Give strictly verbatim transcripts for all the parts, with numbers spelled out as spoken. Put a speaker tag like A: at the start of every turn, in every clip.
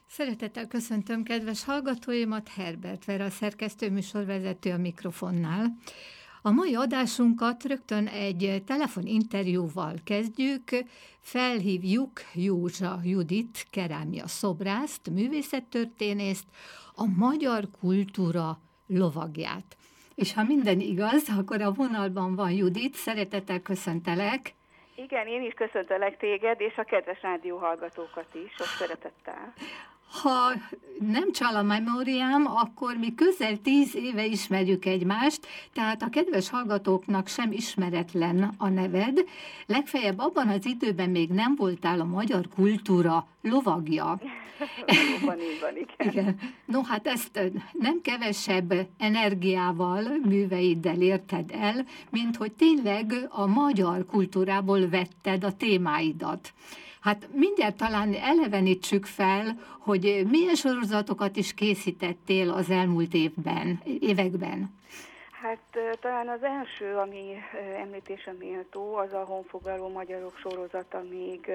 A: Szeretettel köszöntöm kedves hallgatóimat, Herbert Vera, a szerkesztő műsorvezető a mikrofonnál. A mai adásunkat rögtön egy telefoninterjúval kezdjük. Felhívjuk Józsa Judit kerámia szobrászt, művészettörténészt, a magyar kultúra lovagját. És ha minden igaz, akkor a vonalban van Judit, szeretettel köszöntelek.
B: Igen, én is köszöntelek téged, és a kedves rádióhallgatókat is, sok szeretettel.
A: Ha nem csal a memóriám, akkor mi közel tíz éve ismerjük egymást, tehát a kedves hallgatóknak sem ismeretlen a neved. Legfeljebb abban az időben még nem voltál a magyar kultúra lovagja.
B: Valóban így van, igen.
A: igen. No, hát ezt nem kevesebb energiával, műveiddel érted el, mint hogy tényleg a magyar kultúrából vetted a témáidat. Hát mindjárt talán elevenítsük fel, hogy milyen sorozatokat is készítettél az elmúlt évben, években.
B: Hát talán az első, ami említése méltó, az a Honfoglaló magyarok sorozata, még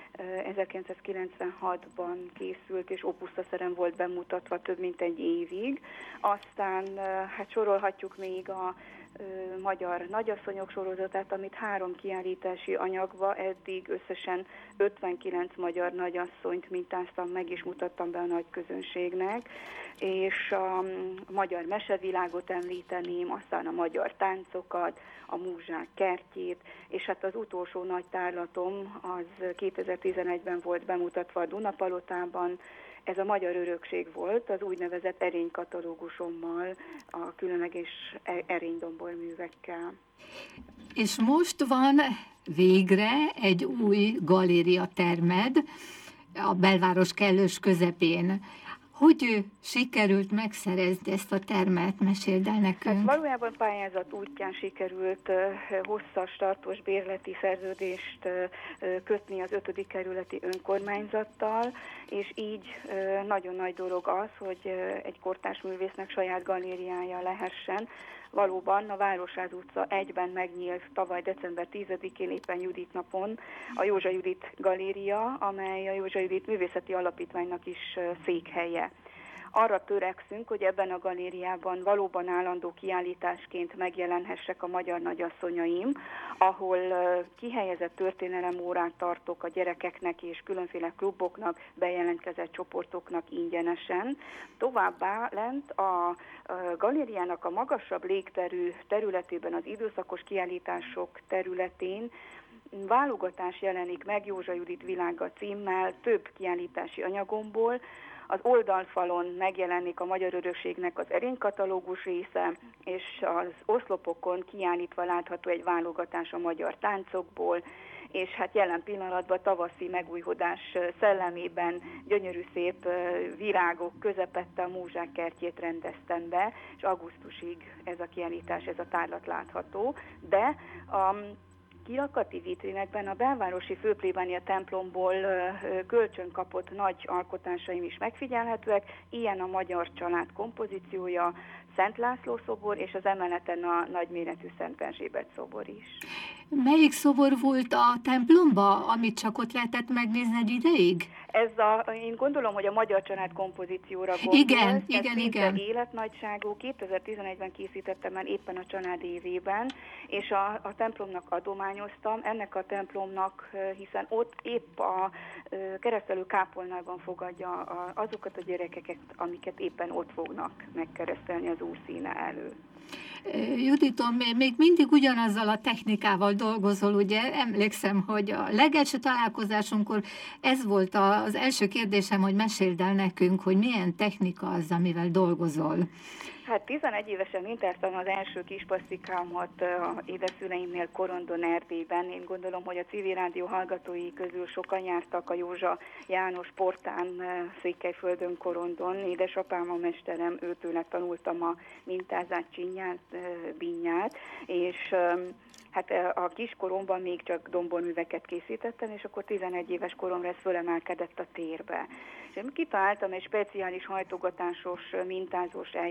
B: ezerkilencszázkilencvenhatban készült, és opusztaszerem volt bemutatva több mint egy évig. Aztán hát sorolhatjuk még a magyar nagyasszonyok sorozatát, amit három kiállítási anyagba eddig összesen ötvenkilenc magyar nagyasszonyt mintáztam meg, és mutattam be a nagy közönségnek, és a magyar mesevilágot említeném, aztán a magyar táncokat, a Múzsák kertjét, és hát az utolsó nagy tárlatom az kétezer-tizenegyben volt bemutatva a Dunapalotában. Ez a magyar örökség volt, az úgynevezett erénykatalógusommal, a különleges erénydombor művekkel.
A: És most van végre egy új galériatermed a belváros kellős közepén. Hogy sikerült megszerezni ezt a termet? Meséld el nekünk.
B: Hát valójában pályázat útján sikerült hosszas, tartós bérleti szerződést kötni az ötödik kerületi önkormányzattal, és így nagyon nagy dolog az, hogy egy kortárs művésznek saját galériája lehessen. Valóban a Városház utca egyben megnyílt tavaly december tizedikén éppen Judit napon a Józsa Judit galéria, amely a Józsa Judit Művészeti Alapítványnak is székhelye. Arra törekszünk, hogy ebben a galériában valóban állandó kiállításként megjelenhessek a magyar nagyasszonyaim, ahol kihelyezett történelemórát tartok a gyerekeknek és különféle kluboknak, bejelentkezett csoportoknak ingyenesen. Továbbá lent a galériának a magasabb légterű területében, az időszakos kiállítások területén válogatás jelenik meg Józsa Judit világa címmel több kiállítási anyagomból. Az oldalfalon megjelenik a magyar örökségnek az erénykatalógus része, és az oszlopokon kiállítva látható egy válogatás a magyar táncokból, és hát jelen pillanatban tavaszi megújhodás szellemében gyönyörű szép virágok közepette a Múzsák kertjét rendeztem be, és augusztusig ez a kiállítás, ez a tárlat látható, de a kirakati vitrinekben a belvárosi főplébánia templomból kölcsön kapott nagy alkotásaim is megfigyelhetőek, ilyen a Magyar Család kompozíciója, Szent László szobor, és az emeleten a nagyméretű Szent Erzsébet szobor is.
A: Melyik szobor volt a templomba, amit csak ott lehetett megnézni egy ideig?
B: Ez a, én gondolom, hogy a Magyar Család kompozícióra gondol.
A: Igen, igen, igen.
B: Életnagyságú, kétezer-tizenegyben készítettem el éppen a család évében, és a, a templomnak adományoztam, ennek a templomnak, hiszen ott épp a keresztelő kápolnában fogadja a, azokat a gyerekeket, amiket éppen ott fognak megkeresztelni az Úr színe előtt.
A: Juditom, még mindig ugyanazzal a technikával dolgozol, ugye? Emlékszem, hogy a legelső találkozásunkkor ez volt az első kérdésem, hogy meséld el nekünk, hogy milyen technika az, amivel dolgozol.
B: Hát tizenegy évesen mintáztam az első kispasztikámat a édeszüleimnél Korondon, Erdélyben. Én gondolom, hogy a civil rádió hallgatói közül sokan jártak a Józsa János portán Székelyföldön, Korondon. Édesapám a mesterem, őtőle tanultam a mintázát, csinyát, bínyát, és hát a kiskoromban még csak domborműveket készítettem, és akkor tizenegy éves koromra ez fölemelkedett a térbe. És én kitaláltam egy speciális hajtogatásos, mintázós eljárást,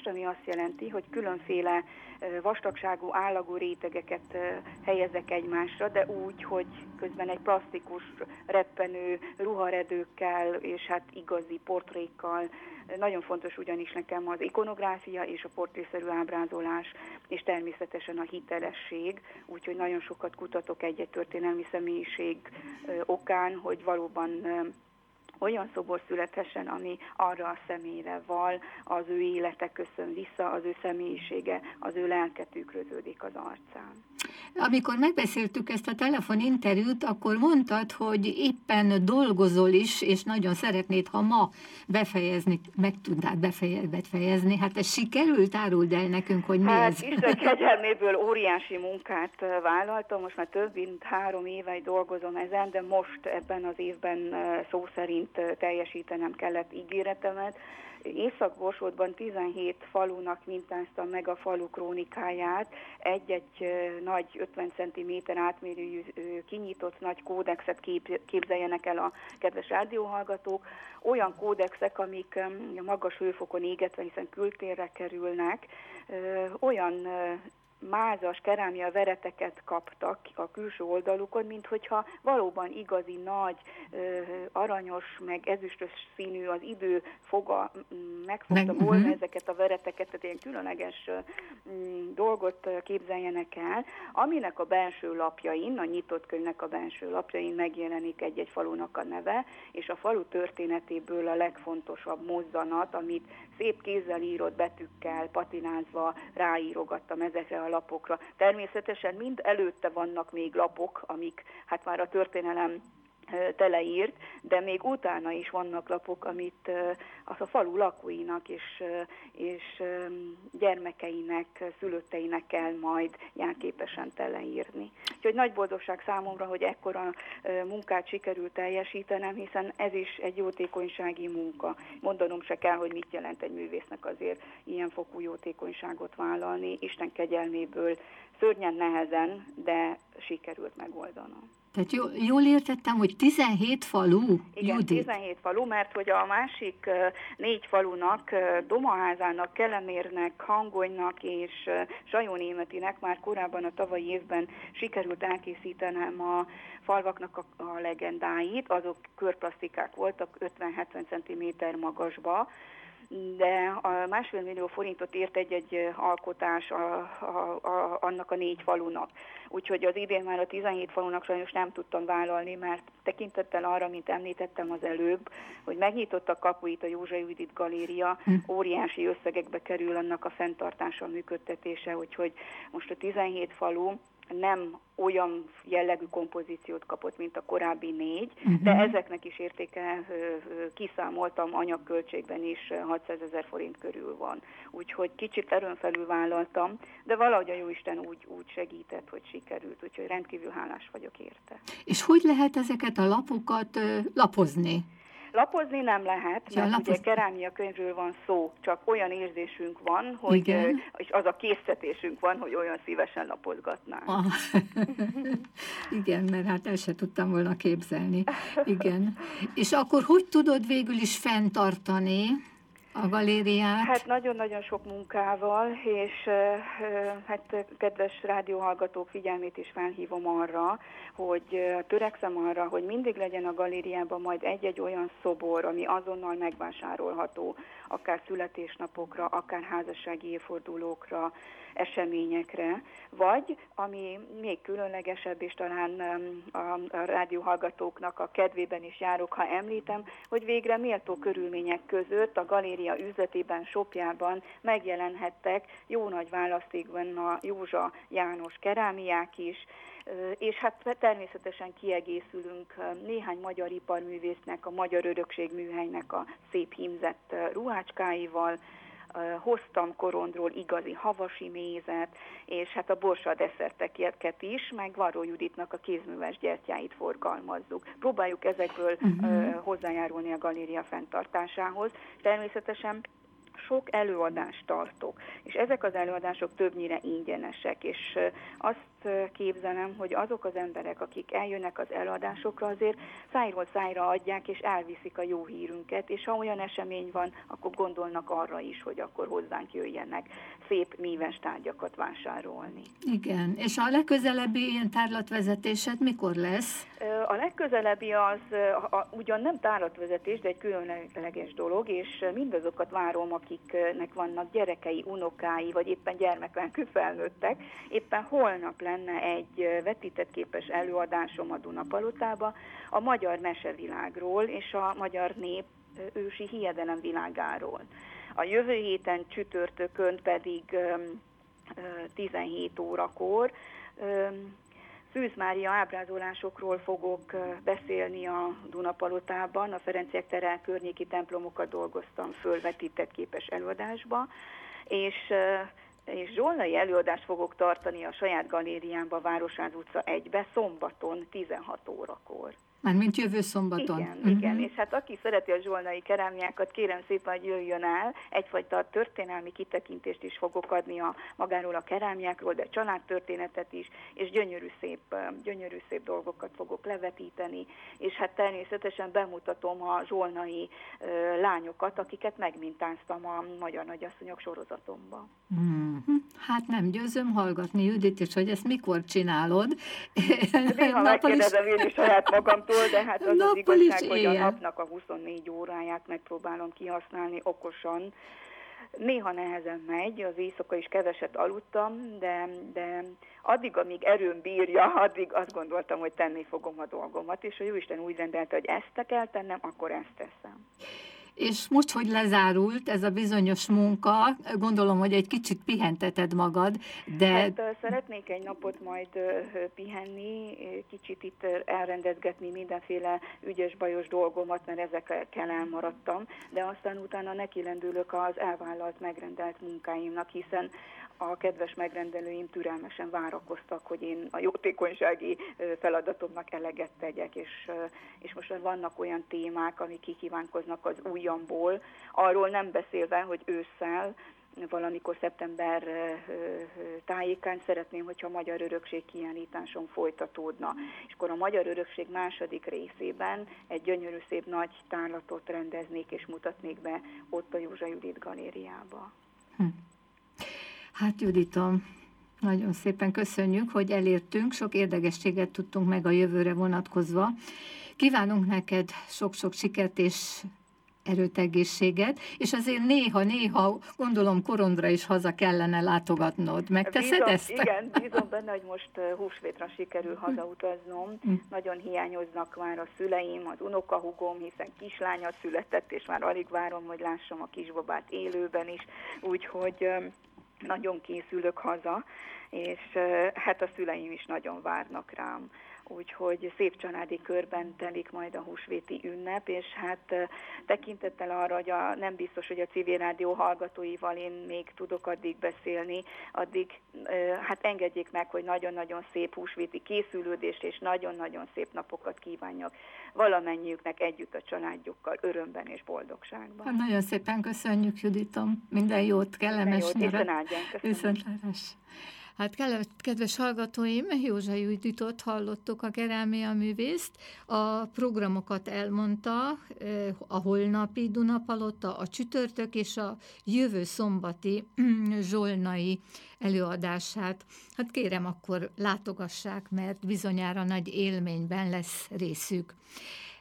B: alkotást, ami azt jelenti, hogy különféle vastagságú állagú rétegeket helyezek egymásra, de úgy, hogy közben egy plastikus, reppenő ruharedőkkel és hát igazi portrékkal. Nagyon fontos ugyanis nekem az ikonográfia és a portrészerű ábrázolás, és természetesen a hitelesség, úgyhogy nagyon sokat kutatok egy-egy történelmi személyiség okán, hogy valóban olyan szobor születhessen, ami arra a személyre val, az ő élete köszön vissza, az ő személyisége, az ő lelke tükröződik az arcán.
A: Amikor megbeszéltük ezt a telefoninterjút, akkor mondtad, hogy éppen dolgozol is, és nagyon szeretnéd, ha ma befejezni, meg tudnád befejezni. Hát ez sikerült? Áruld el nekünk, hogy mi
B: hát,
A: ez?
B: Hát Isten kegyelméből óriási munkát vállaltam, most már több mint három éve dolgozom ezen, de most ebben az évben szó szerint teljesítenem kellett ígéretemet. Észak-Borsodban tizenhét falunak mintáztam meg a falu krónikáját, egy-egy nagy ötven centiméter átmérőjű kinyitott nagy kódexet képzeljenek el a kedves rádióhallgatók, olyan kódexek, amik magas hőfokon égetve, hiszen kültérre kerülnek, olyan mázas kerámia vereteket kaptak a külső oldalukon, mint hogyha valóban igazi, nagy, aranyos, meg ezüstös színű az idő foga megfogta volna uh-huh. ezeket a vereteket, tehát ilyen különleges dolgot képzeljenek el, aminek a belső lapjain, a nyitott könyvnek a belső lapjain megjelenik egy-egy falunak a neve, és a falu történetéből a legfontosabb mozzanat, amit szép kézzel írott betűkkel, patinázva ráírogattam ezekre a lapokra. Természetesen mind előtte vannak még lapok, amik hát már a történelem teleírt, de még utána is vannak lapok, amit az a falu lakóinak és, és gyermekeinek, szülötteinek kell majd jelképesen teleírni. Úgyhogy nagy boldogság számomra, hogy ekkora munkát sikerült teljesítenem, hiszen ez is egy jótékonysági munka. Mondanom se kell, hogy mit jelent egy művésznek azért ilyen fokú jótékonyságot vállalni. Isten kegyelméből szörnyen nehezen, de sikerült megoldanom.
A: Tehát jól, jól értettem, hogy tizenhét falu?
B: Igen, Judit. tizenhét falu, mert hogy a másik négy falunak, Domaházának, Kelemérnek, Hangonynak és Sajónémetinek már korábban a tavalyi évben sikerült elkészítenem a falvaknak a, a legendáit, azok körplasztikák voltak ötven-hetven centiméter magasba, de a másfél millió forintot ért egy-egy alkotás a, a, a, annak a négy falunak. Úgyhogy az idén már a tizenhét falunak sajnos nem tudtam vállalni, mert tekintettel arra, mint említettem az előbb, hogy megnyitottak kapuit a Józsa Judit Galéria, óriási összegekbe kerül annak a fenntartása, a működtetése, úgyhogy most a tizenhét falu nem olyan jellegű kompozíciót kapott, mint a korábbi négy, uh-huh. de ezeknek is értéke kiszámoltam, anyagköltségben is hatszázezer forint körül van. Úgyhogy kicsit erőn felül vállaltam, de valahogy a Jóisten úgy, úgy segített, hogy sikerült, úgyhogy rendkívül hálás vagyok érte.
A: És hogy lehet ezeket a lapokat lapozni?
B: Lapozni nem lehet, mert ja, lapoz... ugye kerámia könyvről van szó, csak olyan érzésünk van, hogy, igen. és az a késztetésünk van, hogy olyan szívesen lapozgatnánk. Ah.
A: Igen, mert hát el se tudtam volna képzelni. Igen. És akkor hogy tudod végül is fenntartani a galériát?
B: Hát nagyon-nagyon sok munkával, és hát kedves rádióhallgatók figyelmét is felhívom arra, hogy törekszem arra, hogy mindig legyen a galériában majd egy-egy olyan szobor, ami azonnal megvásárolható, akár születésnapokra, akár házassági évfordulókra, eseményekre, vagy, ami még különlegesebb, és talán a, a rádióhallgatóknak a kedvében is járok, ha említem, hogy végre méltó körülmények között a galéria üzletében, shopjában megjelenhettek jó nagy választékban a Józsa János kerámiák is, és hát természetesen kiegészülünk néhány magyar iparművésznek, a Magyar Örökség Műhelynek a szép hímzett ruhácskáival, hoztam korondról igazi havasi mézet, és hát a borsa desszerteket is, meg Varró Juditnak a kézműves gyertyáit forgalmazzuk. Próbáljuk ezekből uh-huh. hozzájárulni a galéria fenntartásához. Természetesen sok előadást tartok, és ezek az előadások többnyire ingyenesek, és azt képzelem, hogy azok az emberek, akik eljönnek az előadásokra, azért szájról szájra adják, és elviszik a jó hírünket, és ha olyan esemény van, akkor gondolnak arra is, hogy akkor hozzánk jöjjenek szép míves tárgyakat vásárolni.
A: Igen, és a legközelebbi ilyen tárlatvezetésed mikor lesz?
B: A legközelebbi az a, a, ugyan nem tárlatvezetés, de egy különleges dolog, és mindazokat várom, akiknek vannak gyerekei, unokái, vagy éppen gyermekvenkű felnőttek. Éppen holnap lenne egy vetített képes előadásom a Dunapalotába a magyar mesevilágról és a magyar nép ősi hiedelem világáról. A jövő héten csütörtökön pedig tizenhét órakor Szűz Mária ábrázolásokról fogok beszélni a Dunapalotában, a Ferenciek tere környéki templomokat dolgoztam föl vetített képes előadásba, és, és zsolnai előadást fogok tartani a saját galériámba, Városház utca egybe, szombaton tizenhat órakor.
A: Mármint jövő szombaton.
B: Igen,
A: uh-huh.
B: igen, és hát aki szereti a zsolnai kerámiákat, kérem szépen, hogy jöjjön el, egyfajta történelmi kitekintést is fogok adni a magáról a kerámiákról, de családtörténetet is, és gyönyörű szép, gyönyörű szép dolgokat fogok levetíteni, és hát természetesen bemutatom a zsolnai uh, lányokat, akiket megmintáztam a Magyar Nagyasszonyok sorozatomban.
A: Uh-huh. Hát nem győzöm hallgatni, Judit, és hogy ezt mikor csinálod.
B: Néha megkérdezem én is saját magamtól, de hát az az igazság, hogy a
A: éjjel.
B: napnak a huszonnégy óráját megpróbálom kihasználni okosan. Néha nehezen megy, az éjszaka is keveset aludtam, de, de addig, amíg erőm bírja, addig azt gondoltam, hogy tenni fogom a dolgomat, és ha Jóisten úgy rendelte, hogy ezt kell tennem, akkor ezt teszem.
A: És most, hogy lezárult ez a bizonyos munka, gondolom, hogy egy kicsit pihenteted magad, de...
B: Hát szeretnék egy napot majd pihenni, kicsit itt elrendezgetni mindenféle ügyes-bajos dolgomat, mert ezekkel elmaradtam, de aztán utána nekilendülök az elvállalt, megrendelt munkáimnak, hiszen a kedves megrendelőim türelmesen várakoztak, hogy én a jótékonysági feladatomnak eleget tegyek, és, és most vannak olyan témák, amik kikívánkoznak az ujjamból, arról nem beszélve, hogy ősszel, valamikor szeptember tájékán szeretném, hogyha a Magyar Örökség kiállításon folytatódna. És akkor a Magyar Örökség második részében egy gyönyörű szép nagy tárlatot rendeznék és mutatnék be ott a Józsa Judit galériába.
A: Hm. Hát Juditom, nagyon szépen köszönjük, hogy elértünk, sok érdekességet tudtunk meg a jövőre vonatkozva. Kívánunk neked sok-sok sikert és erőt, egészséget, és azért néha-néha gondolom Korondra is haza kellene látogatnod. Megteszed
B: bízom,
A: ezt?
B: Igen, bízom benne, hogy most húsvétra sikerül hazautaznom. Nagyon hiányoznak már a szüleim, az unokahúgom, hiszen kislánya született, és már alig várom, hogy lássam a kisbabát élőben is, úgyhogy nagyon készülök haza, és hát a szüleim is nagyon várnak rám. Úgyhogy szép családi körben telik majd a húsvéti ünnep, és hát tekintettel arra, hogy a, nem biztos, hogy a civil rádió hallgatóival én még tudok addig beszélni, addig hát engedjék meg, hogy nagyon-nagyon szép húsvéti készülődést és nagyon-nagyon szép napokat kívánjak valamennyiüknek együtt a családjukkal, örömben és boldogságban.
A: Hát nagyon szépen köszönjük, Juditom. Minden jót, kellemes
B: nyarat.
A: Viszontlátás. Hát kedves hallgatóim, Józsa Juditot hallottuk, a kerámia művészt. A programokat elmondta, a holnapi Dunapalota, a csütörtök és a jövő szombati zsolnai előadását. Hát kérem, akkor látogassák, mert bizonyára nagy élményben lesz részük.